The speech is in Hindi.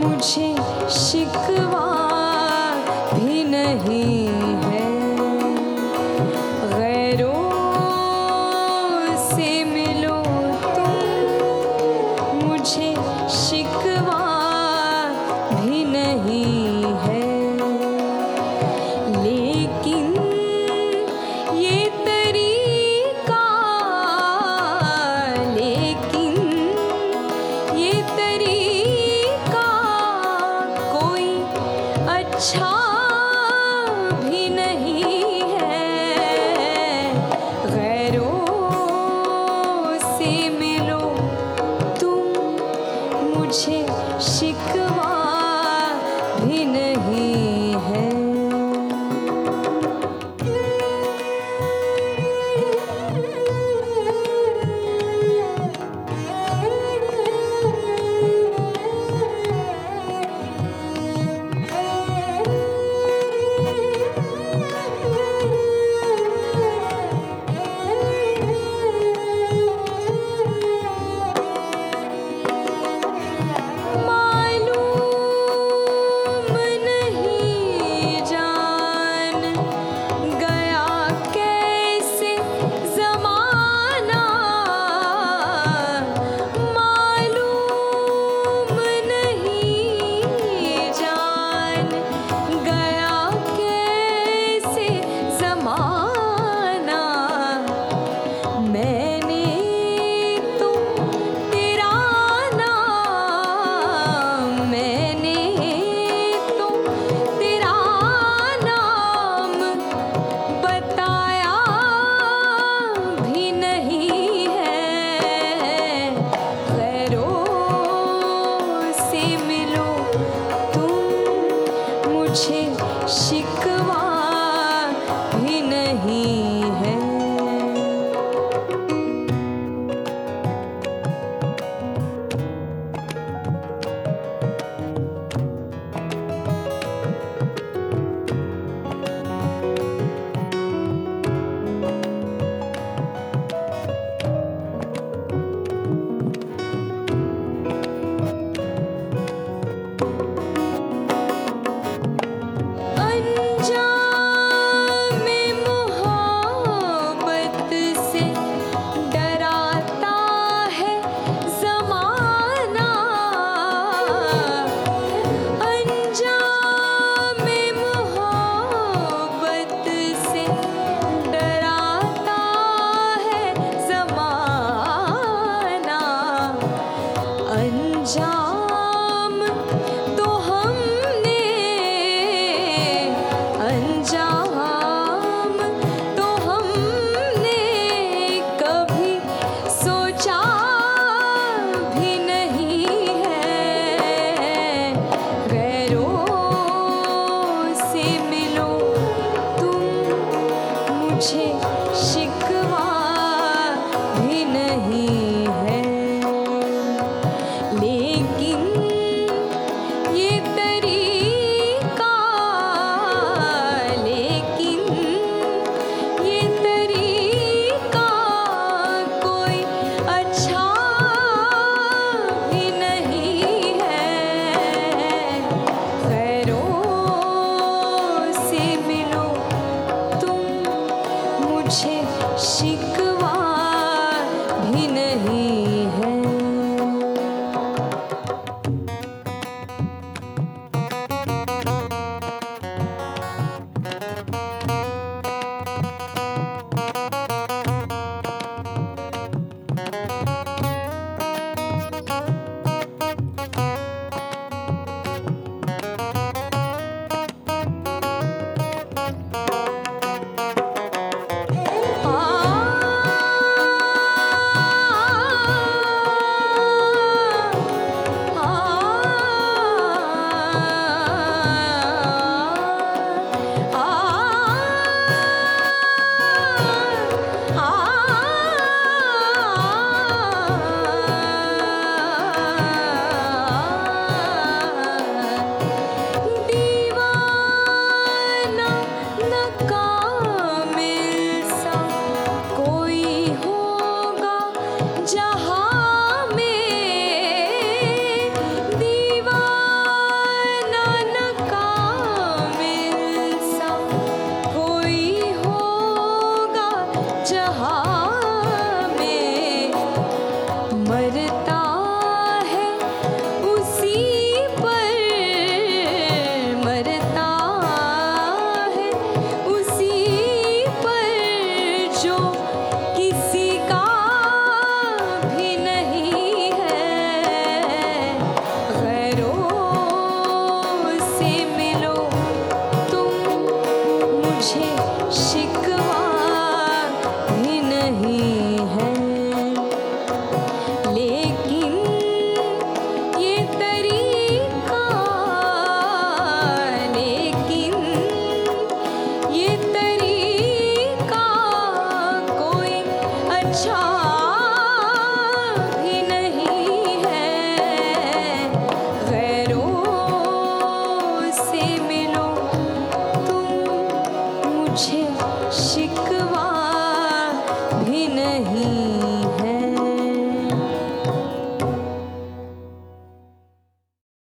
मुझे शिकवा भी नहीं है। गैरों से मिलो तुम, मुझे शिकवा भी नहीं है। लेकिन ये तरीका, लेकिन ये तरीका कोई अच्छा भी नहीं है। गैरों से मिलो तुम, मुझे शिकवा भी नहीं है। मालूम नहीं जान गया कैसे ज़माना, मालूम नहीं जान गया कैसे ज़माना। मैंने तो तेरा नाम, मैंने तो तेरा नाम बताया भी नहीं है। गैरों से मिलो तुम, मुझे शिकवा भी नहीं है। अंजाम मोहब्बत से डराता है ज़माना, अंजाम मोहब्बत से डराता है ज़माना। अंजाम तो हमने, अंजाम तो हमने कभी सोचा भी नहीं है। छा